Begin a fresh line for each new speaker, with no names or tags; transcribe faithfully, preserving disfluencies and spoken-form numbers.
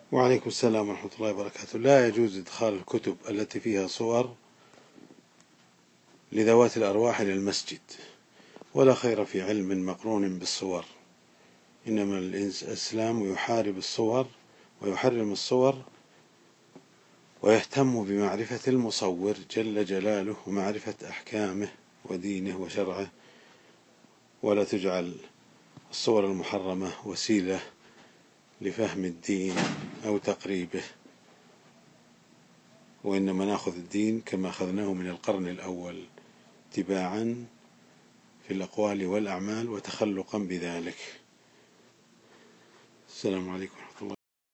وعليكم السلام ورحمة الله وبركاته. لا يجوز إدخال الكتب التي فيها صور لذوات الأرواح إلى المسجد، ولا خير في علم مقرون بالصور، إنما الإسلام يحارب الصور ويحرم الصور ويهتم بمعرفة المصور جل جلاله ومعرفة أحكامه ودينه وشرعه، ولا تجعل الصور المحرمة وسيلة لفهم الدين أو تقريبه، وإنما نأخذ الدين كما أخذناه من القرن الأول اتباعا في الأقوال والأعمال وتخلقا بذلك. السلام عليكم.